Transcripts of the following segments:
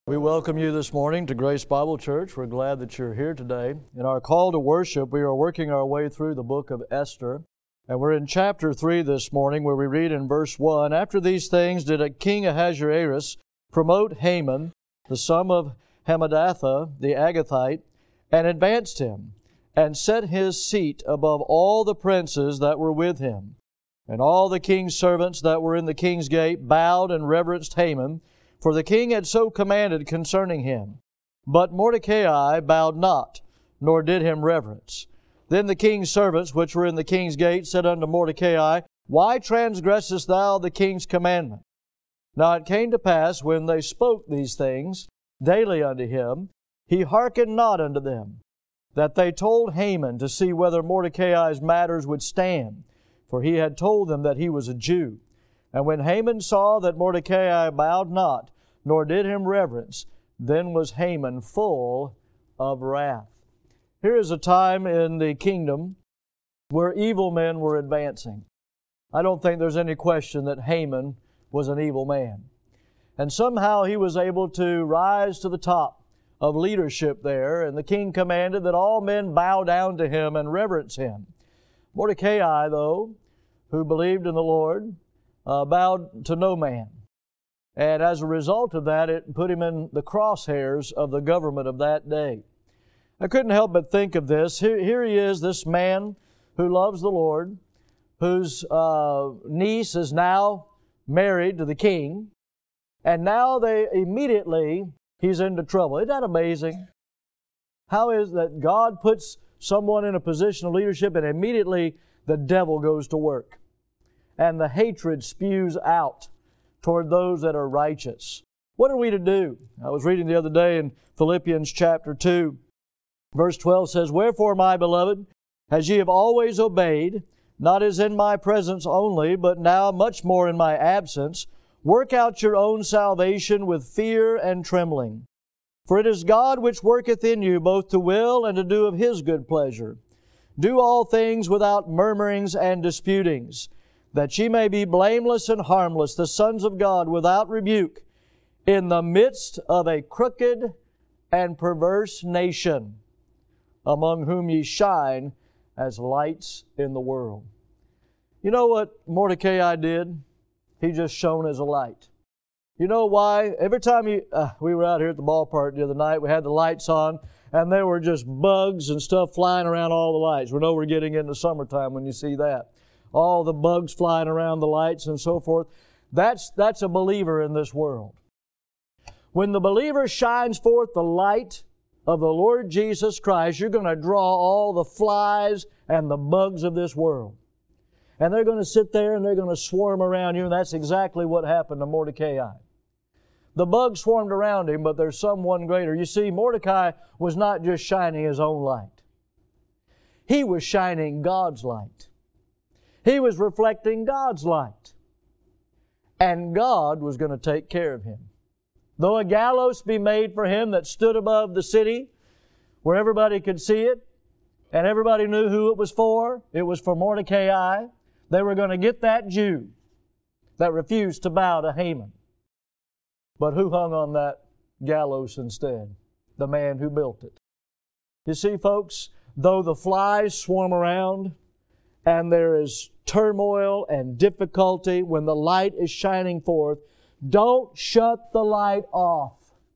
We welcome you this morning to Grace Bible Church. We're glad that you're here today. In our call to worship, we are working our way through the book of Esther. And we're in chapter 3 this morning where we read in verse 1, "After these things did King Ahasuerus promote Haman, the son of Hammedatha, the Agathite, and advanced him, and set his seat above all the princes that were with him. And all the king's servants that were in the king's gate bowed and reverenced Haman, for the king had so commanded concerning him. But Mordecai bowed not, nor did him reverence. Then the king's servants, which were in the king's gate, said unto Mordecai, Why transgressest thou the king's commandment? Now it came to pass, when they spoke these things daily unto him, he hearkened not unto them, that they told Haman to see whether Mordecai's matters would stand, for he had told them that he was a Jew. And when Haman saw that Mordecai bowed not, nor did him reverence, then was Haman full of wrath." Here is a time in the kingdom where evil men were advancing. I don't think there's any question that Haman was an evil man. And somehow he was able to rise to the top of leadership there, and the king commanded that all men bow down to him and reverence him. Mordecai, though, who believed in the Lord, bowed to no man. And as a result of that, it put him in the crosshairs of the government of that day. I couldn't help but think of this. Here he is, this man who loves the Lord, whose niece is now married to the king, and now he's into trouble. Isn't that amazing? How is that God puts someone in a position of leadership and immediately the devil goes to work? And the hatred spews out toward those that are righteous. What are we to do? I was reading the other day in Philippians chapter 2, verse 12 says, "Wherefore, my beloved, as ye have always obeyed, not as in my presence only, but now much more in my absence, work out your own salvation with fear and trembling. For it is God which worketh in you both to will and to do of His good pleasure. Do all things without murmurings and disputings, that ye may be blameless and harmless, the sons of God, without rebuke, in the midst of a crooked and perverse nation, among whom ye shine as lights in the world." You know what Mordecai did? He just shone as a light. You know why? Every time we were out here at the ballpark the other night, we had the lights on, and there were just bugs and stuff flying around all the lights. We know we're getting into summertime when you see that. All the bugs flying around the lights and so forth. That's a believer in this world. When the believer shines forth the light of the Lord Jesus Christ, you're going to draw all the flies and the bugs of this world. And they're going to sit there and they're going to swarm around you, and that's exactly what happened to Mordecai. The bugs swarmed around him, but there's someone greater. You see, Mordecai was not just shining his own light. He was shining God's light. He was reflecting God's light. And God was going to take care of him. Though a gallows be made for him that stood above the city, where everybody could see it, and everybody knew who it was for Mordecai. They were going to get that Jew that refused to bow to Haman. But who hung on that gallows instead? The man who built it. You see, folks, though the flies swarm around, and there is turmoil and difficulty when the light is shining forth, don't shut the light off.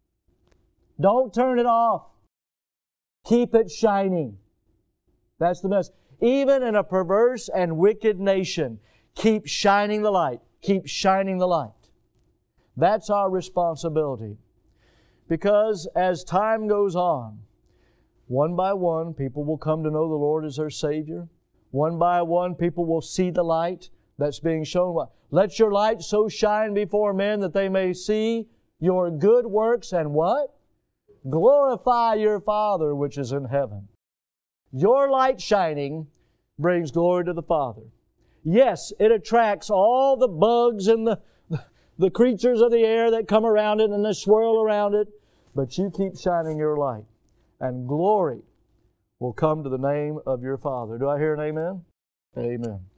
Don't turn it off. Keep it shining. That's the message. Even in a perverse and wicked nation, keep shining the light. Keep shining the light. That's our responsibility. Because as time goes on, one by one, people will come to know the Lord as their Savior. One by one, people will see the light that's being shown. Let your light so shine before men that they may see your good works and what? Glorify your Father which is in heaven. Your light shining brings glory to the Father. Yes, it attracts all the bugs and the creatures of the air that come around it and they swirl around it, but you keep shining your light, and glory will come to the name of your Father. Do I hear an amen? Amen.